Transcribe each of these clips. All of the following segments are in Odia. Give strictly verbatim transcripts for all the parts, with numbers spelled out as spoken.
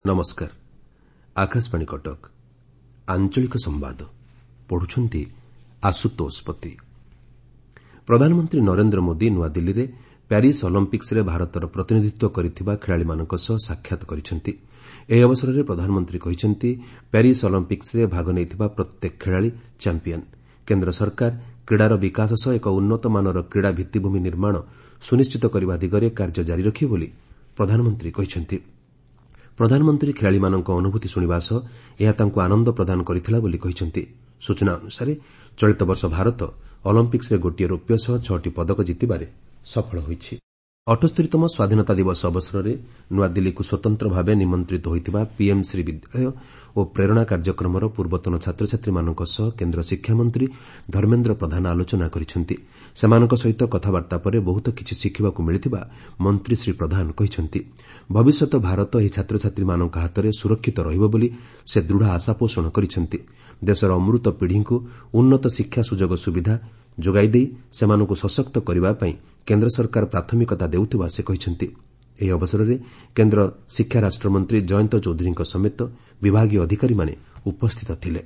नमस्कार आकाशवाणी कटक आंचलिक संवाद पढ़ुछंती आशुतोष पति। प्रधानमंत्री नरेंद्र मोदी नुआदिल्ली रे प्यारिस ओलंपिक्स रे भारतर प्रतिनिधित्व करिथिबा खेलाड़ीमानक सह साक्षात करिसेंती। एही अवसରରେ प्रधानमंत्री कहिसेंती प्यारिस ओलंपिक्स रे भाग नेइथिबा प्रत्येक खेलाड़ी चैंपियन। केन्द्र सरकार क्रीडार विकास सह एक उन्नत मानर क्रीडा भित्तिभूमि निर्माण सुनिश्चित करबा दिगरे कार्य जारी रखिबे बोली प्रधानमंत्री कहिसेंती। प्रधानमंत्री खेलाड़ीमानक अनुभूति शुणिबा सह ଏହା ତାଙ୍କୁ ଆନନ୍ଦ ପ୍ରଦାନ କରିଥିଲା ବୋଲି କହିଛନ୍ତି। ସୂଚନା ଅନୁସାରେ ଚଳିତ ବର୍ଷ ଭାରତ ଅଲମ୍ପିକ୍ସରେ ଗୋଟିଏ ରୌପ୍ୟ ସହ ଛଅଟି ପଦକ ଜିତିବାରେ ସଫଳ ହୋଇଛି। ଅଠସ୍ତରୀତମ ସ୍ୱାଧୀନତା ଦିବସ ଅବସରରେ ନୂଆଦିଲ୍ଲୀକୁ ସ୍ୱତନ୍ତ୍ର ଭାବେ ନିମନ୍ତ୍ରିତ ହୋଇଥିବା ପିଏମ୍ ଶ୍ରୀ ବିଦ୍ୟାଳୟ ଓ ପ୍ରେରଣା କାର୍ଯ୍ୟକ୍ରମର ପୂର୍ବତନ ଛାତ୍ରଛାତ୍ରୀମାନଙ୍କ ସହ କେନ୍ଦ୍ର ଶିକ୍ଷାମନ୍ତ୍ରୀ ଧର୍ମେନ୍ଦ୍ର ପ୍ରଧାନ ଆଲୋଚନା କରିଛନ୍ତି। ସେମାନଙ୍କ ସହିତ କଥାବାର୍ତ୍ତା ପରେ ବହୁତ କିଛି ଶିଖିବାକୁ ମିଳିଥିବା ମନ୍ତ୍ରୀ ଶ୍ରୀ ପ୍ରଧାନ କହିଛନ୍ତି। ଭବିଷ୍ୟତ ଭାରତ ଏହି ଛାତ୍ରଛାତ୍ରୀମାନଙ୍କ ହାତରେ ସୁରକ୍ଷିତ ରହିବ ବୋଲି ସେ ଦୃଢ଼ ଆଶା ପୋଷଣ କରିଛନ୍ତି। ଦେଶର ଅମୃତ ପିଢ଼ିଙ୍କୁ ଉନ୍ନତ ଶିକ୍ଷା ସୁଯୋଗ ସୁବିଧା ଯୋଗାଇ ଦେଇ ସେମାନଙ୍କୁ ସଶକ୍ତ କରିବା ପାଇଁ କେନ୍ଦ୍ର ସରକାର ପ୍ରାଥମିକତା ଦେଉଥିବା ସେ କହିଛନ୍ତି। ଏହି ଅବସରରେ କେନ୍ଦ୍ର ଶିକ୍ଷା ରାଷ୍ଟ୍ରମନ୍ତ୍ରୀ ଜୟନ୍ତ ଚୌଧୁରୀଙ୍କ ସମେତ ବିଭାଗୀୟ ଅଧିକାରୀମାନେ ଉପସ୍ଥିତ ଥିଲେ।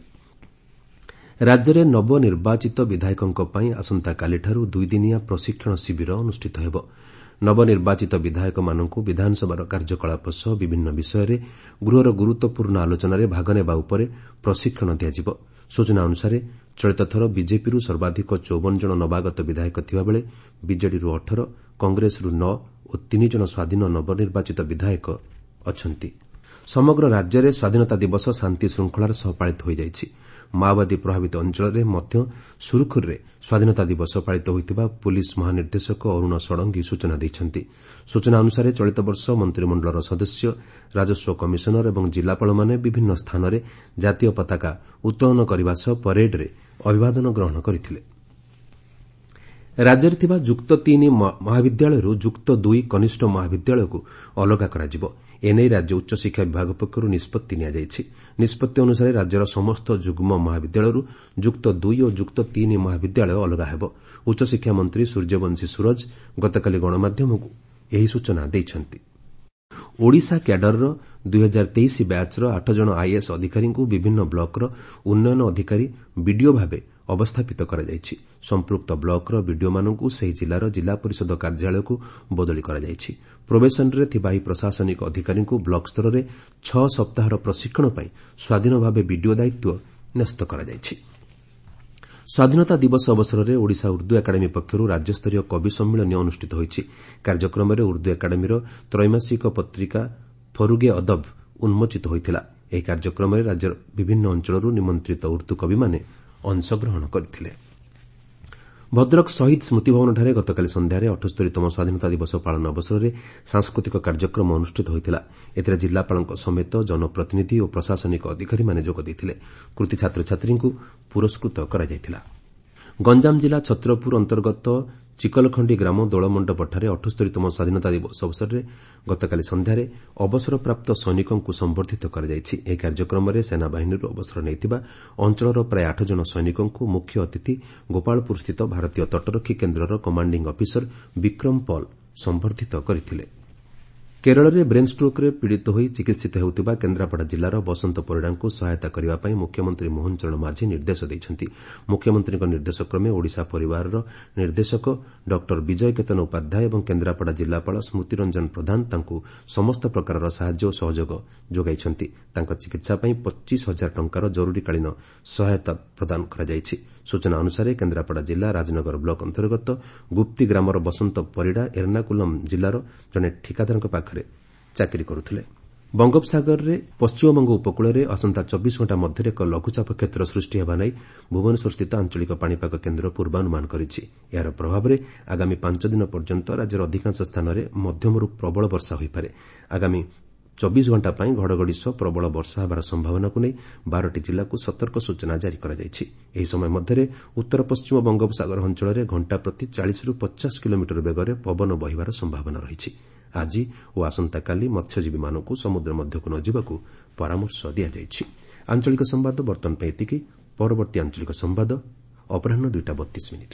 ରାଜ୍ୟରେ ନବନିର୍ବାଚିତ ବିଧାୟକଙ୍କ ପାଇଁ ଆସନ୍ତାକାଲିଠାରୁ ଦୁଇଦିନିଆ ପ୍ରଶିକ୍ଷଣ ଶିବିର ଅନୁଷ୍ଠିତ ହେବ। ନବନିର୍ବାଚିତ ବିଧାୟକମାନଙ୍କୁ ବିଧାନସଭାର କାର୍ଯ୍ୟକଳାପ ସହ ବିଭିନ୍ନ ବିଷୟରେ ଗୃହର ଗୁରୁତ୍ୱପୂର୍ଣ୍ଣ ଆଲୋଚନାରେ ଭାଗ ନେବା ଉପରେ ପ୍ରଶିକ୍ଷଣ ଦିଆଯିବ। ସୂଚନା ଅନୁସାରେ ଚଳିତ ଥର ବିଜେପିରୁ ସର୍ବାଧିକ ଚଉବନ ଜଣ ନବାଗତ ବିଧାୟକ ଥିବାବେଳେ ବିଜେଡିରୁ ଅଠର, କଂଗ୍ରେସରୁ ନଅ ଓ ତିନି ଜଣ ସ୍ୱାଧୀନ ନବନିର୍ବାଚିତ ବିଧାୟକ ଅଛନ୍ତି। ସମଗ୍ର ରାଜ୍ୟରେ ସ୍ୱାଧୀନତା ଦିବସ ଶାନ୍ତି ଶୃଙ୍ଖଳାର ସହ ପାଳିତ ହୋଇଯାଇଛି। ମାଓବାଦୀ ପ୍ରଭାବିତ ଅଞ୍ଚଳରେ ମଧ୍ୟ ସୁରୁଖୁରୁରେ ସ୍ୱାଧୀନତା ଦିବସ ପାଳିତ ହୋଇଥିବା ପୁଲିସ୍ ମହାନିର୍ଦ୍ଦେଶକ ଅରୁଣ ଷଡଙ୍ଗୀ ସୂଚନା ଦେଇଛନ୍ତି। ସୂଚନା ଅନୁସାରେ ଚଳିତ ବର୍ଷ ମନ୍ତ୍ରିମଣ୍ଡଳର ସଦସ୍ୟ, ରାଜସ୍ୱ କମିଶନର ଏବଂ ଜିଲ୍ଲାପାଳମାନେ ବିଭିନ୍ନ ସ୍ଥାନରେ ଜାତୀୟ ପତାକା ଉତ୍ତୋଳନ କରିବା ସହ ପରେଡ୍ରେ ଅଭିବାଦନ ଗ୍ରହଣ କରିଥିଲେ। ରାଜ୍ୟରେ ଥିବା ଯୁକ୍ତ ତିନି ମହାବିଦ୍ୟାଳୟରୁ ଯୁକ୍ତ ଦୁଇ କନିଷ୍ଠ ମହାବିଦ୍ୟାଳୟକୁ ଅଲଗା କରାଯିବ। ଏନେଇ ରାଜ୍ୟ ଉଚ୍ଚଶିକ୍ଷା ବିଭାଗ ପକ୍ଷରୁ ନିଷ୍ପତ୍ତି ନିଆଯାଇଛି। ନିଷ୍ପତ୍ତି ଅନୁସାରେ ରାଜ୍ୟର ସମସ୍ତ ଯୁଗ୍ମ ମହାବିଦ୍ୟାଳୟରୁ ଯୁକ୍ତ ଦୁଇ ଓ ଯୁକ୍ତ ତିନି ମହାବିଦ୍ୟାଳୟ ଅଲଗା ହେବ। ଉଚ୍ଚଶିକ୍ଷା ମନ୍ତ୍ରୀ ସୂର୍ଯ୍ୟବଂଶୀ ସୁରଜ ଗତକାଲି ଗଣମାଧ୍ୟମକୁ ଏହି ସୂଚନା ଦେଇଛନ୍ତି। ଓଡ଼ିଶା କ୍ୟାଡରର ଦୁଇ ହଜାର ତେଇଶ ବ୍ୟାଚ୍ର ଆଠ ଜଣ ଆଇଏଏସ୍ ଅଧିକାରୀଙ୍କୁ ବିଭିନ୍ନ ବ୍ଲକର ଉନ୍ନୟନ ଅଧିକାରୀ ବିଡିଓ ଭାବେ ଅବସ୍ଥାପିତ କରାଯାଇଛି। ସମ୍ପୃକ୍ତ ବ୍ଲକର ବିଡିଓମାନଙ୍କୁ ସେହି ଜିଲ୍ଲାର ଜିଲ୍ଲା ପରିଷଦ କାର୍ଯ୍ୟାଳୟକୁ ବଦଳି କରାଯାଇଛି। ପ୍ରୋବେସନରେ ଥିବା ଏହି ପ୍ରଶାସନିକ ଅଧିକାରୀଙ୍କୁ ବ୍ଲକ ସ୍ତରରେ ଛଅ ସପ୍ତାହର ପ୍ରଶିକ୍ଷଣ ପାଇଁ ସ୍ୱାଧୀନ ଭାବେ ବିଡିଓ ଦାୟିତ୍ୱ ନ୍ୟସ୍ତ କରାଯାଇଛି। ସ୍ୱାଧୀନତା ଦିବସ ଅବସରରେ ଓଡ଼ିଶା ଉର୍ଦ୍ଦୁ ଏକାଡେମୀ ପକ୍ଷରୁ ରାଜ୍ୟସ୍ତରୀୟ କବି ସମ୍ମିଳନୀ ଅନୁଷ୍ଠିତ ହୋଇଛି। କାର୍ଯ୍ୟକ୍ରମରେ ଉର୍ଦ୍ଦୁ ଏକାଡେମୀର ତ୍ରୈମାସିକ ପତ୍ରିକା ଫରୁଗେ ଅଦବ ଉନ୍ମୋଚିତ ହୋଇଥିଲା। ଏହି କାର୍ଯ୍ୟକ୍ରମରେ ରାଜ୍ୟର ବିଭିନ୍ନ ଅଞ୍ଚଳରୁ ନିମନ୍ତ୍ରିତ ଉର୍ଦ୍ଦୁ କବିମାନେ ଅଂଶଗ୍ରହଣ କରିଥିଲେ। ଭଦ୍ରକ ଶହୀଦ ସ୍ମୃତିଭବନଠାରେ ଗତକାଲି ସନ୍ଧ୍ୟାରେ ଅଠସ୍ତରୀତମ ସ୍ୱାଧୀନତା ଦିବସ ପାଳନ ଅବସରରେ ସାଂସ୍କୃତିକ କାର୍ଯ୍ୟକ୍ରମ ଅନୁଷ୍ଠିତ ହୋଇଥିଲା। ଏଥିରେ ଜିଲ୍ଲାପାଳଙ୍କ ସମେତ ଜନପ୍ରତିନିଧି ଓ ପ୍ରଶାସନିକ ଅଧିକାରୀମାନେ ଯୋଗ ଦେଇଥିଲେ। କୃତି ଛାତ୍ରଛାତ୍ରୀଙ୍କୁ ପୁରସ୍କୃତ କରାଯାଇଥିଲା। ଗଞ୍ଜାମ ଜିଲ୍ଲା ଛତ୍ରପୁର ଅନ୍ତର୍ଗତ ଚିକଲଖଣ୍ଡି ଗ୍ରାମ ଦୋଳମଣ୍ଡପଠାରେ ଅଠସ୍ତରୀତମ ସ୍ୱାଧୀନତା ଦିବସ ଅବସରରେ ଗତକାଲି ସନ୍ଧ୍ୟାରେ ଅବସରପ୍ରାପ୍ତ ସୈନିକଙ୍କୁ ସମ୍ବର୍ଦ୍ଧିତ କରାଯାଇଛି। ଏହି କାର୍ଯ୍ୟକ୍ରମରେ ସେନାବାହିନୀରୁ ଅବସର ନେଇଥିବା ଅଞ୍ଚଳର ପ୍ରାୟ ଆଠ ଜଣ ସୈନିକଙ୍କୁ ମୁଖ୍ୟ ଅତିଥି ଗୋପାଳପୁରସ୍ଥିତ ଭାରତୀୟ ତଟରକ୍ଷୀ କେନ୍ଦ୍ରର କମାଣ୍ଡିଂ ଅଫିସର ବିକ୍ରମ ପଲ୍ ସମ୍ବର୍ଦ୍ଧିତ କରିଥିଲେ। କେରଳରେ ବ୍ରେନ୍ ଷ୍ଟ୍ରୋକ୍ରେ ପୀଡ଼ିତ ହୋଇ ଚିକିିିତ ହେଉଥିବା କେନ୍ଦ୍ରାପଡ଼ା ଜିଲ୍ଲାର ବସନ୍ତ ପରିଡ଼ାଙ୍କୁ ସହାୟତା କରିବା ପାଇଁ ମୁଖ୍ୟମନ୍ତ୍ରୀ ମୋହନ ଚରଣ ମାଝୀ ନିର୍ଦ୍ଦେଶ ଦେଇଛନ୍ତି। ମୁଖ୍ୟମନ୍ତ୍ରୀଙ୍କ ନିର୍ଦ୍ଦେଶକ୍ରମେ ଓଡ଼ିଶା ପରିବାରର ନିର୍ଦ୍ଦେଶକ ଡକ୍ଟର ବିଜୟ କେତନ ଉପାଧ୍ୟାୟ ଏବଂ କେନ୍ଦ୍ରାପଡ଼ା ଜିଲ୍ଲାପାଳ ସ୍ମୃତିରଞ୍ଜନ ପ୍ରଧାନ ତାଙ୍କୁ ସମସ୍ତ ପ୍ରକାରର ସାହାଯ୍ୟ ଓ ସହଯୋଗ ଯୋଗାଇଛନ୍ତି। ତାଙ୍କ ଚିକିତ୍ସା ପାଇଁ ପଚିଶ ହଜାର ଟଙ୍କାର ଜରୁରୀକାଳୀନ ସହାୟତା ପ୍ରଦାନ କରାଯାଇଛି। ସୂଚନା ଅନୁସାରେ କେନ୍ଦ୍ରାପଡ଼ା ଜିଲ୍ଲା ରାଜନଗର ବ୍ଲକ ଅନ୍ତର୍ଗତ ଗୁପ୍ତି ଗ୍ରାମର ବସନ୍ତ ପରିଡ଼ା ଏର୍ଣ୍ଣାକୁଲମ ଜିଲ୍ଲାର ଜଣେ ଠିକାଦାରଙ୍କ ପାଖରେ ଚାକିରି କରୁଥିଲେ। ବଙ୍ଗୋପସାଗରରେ ପଶ୍ଚିମବଙ୍ଗ ଉପକୂଳରେ ଆସନ୍ତା ଚବିଶ ଘଣ୍ଟା ମଧ୍ୟରେ ଏକ ଲଘୁଚାପ କ୍ଷେତ୍ର ସୃଷ୍ଟି ହେବା ନେଇ ଭୁବନେଶ୍ୱରସ୍ଥିତ ଆଞ୍ଚଳିକ ପାଣିପାଗ କେନ୍ଦ୍ର ପୂର୍ବାନୁମାନ କରିଛି। ଏହାର ପ୍ରଭାବରେ ଆଗାମୀ ପାଞ୍ଚ ଦିନ ପର୍ଯ୍ୟନ୍ତ ରାଜ୍ୟର ଅଧିକାଂଶ ସ୍ଥାନରେ ମଧ୍ୟମରୁ ପ୍ରବଳ ବର୍ଷା ହୋଇପାରେ। ଆଗାମୀ ଚବିଶ ଘଣ୍ଟା ପାଇଁ ଘଡ଼ଘଡ଼ି ସହ ପ୍ରବଳ ବର୍ଷା ହେବାର ସମ୍ଭାବନାକୁ ନେଇ ବାରଟି ଜିଲ୍ଲାକୁ ସତର୍କ ସୂଚନା ଜାରି କରାଯାଇଛି। ଏହି ସମୟ ମଧ୍ୟରେ ଉତ୍ତର ପଶ୍ଚିମ ବଙ୍ଗୋପସାଗର ଅଞ୍ଚଳରେ ଘଣ୍ଟା ପ୍ରତି ଚାଳିଶରୁ ପଚାଶ କିଲୋମିଟର ବେଗରେ ପବନ ବହିବାର ସମ୍ଭାବନା ରହିଛି। ଆଜି ଓ ଆସନ୍ତାକାଲି ମତ୍ସ୍ୟଜୀବୀମାନଙ୍କୁ ସମୁଦ୍ର ମଧ୍ୟକୁ ନ ଯିବାକୁ ପରାମର୍ଶ ଦିଆଯାଇଛି। ଆଞ୍ଚଳିକ ସମ୍ବାଦ ବର୍ତ୍ତମାନ ପାଇଁ ଏତିକି। ପରବର୍ତ୍ତୀ ଆଞ୍ଚଳିକ ସମ୍ବାଦ ଅପରାହ୍ନ ଦୁଇଟା ବତିଶ ମିନିଟ୍।